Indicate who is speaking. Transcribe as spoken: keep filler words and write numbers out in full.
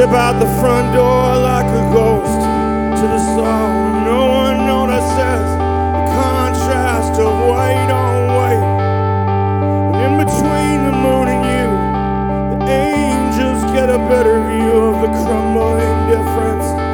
Speaker 1: step out the front door like a ghost to the soul. No one notices the contrast of white on white. And in between the moon and you, the angels get a better view of the crumbling difference.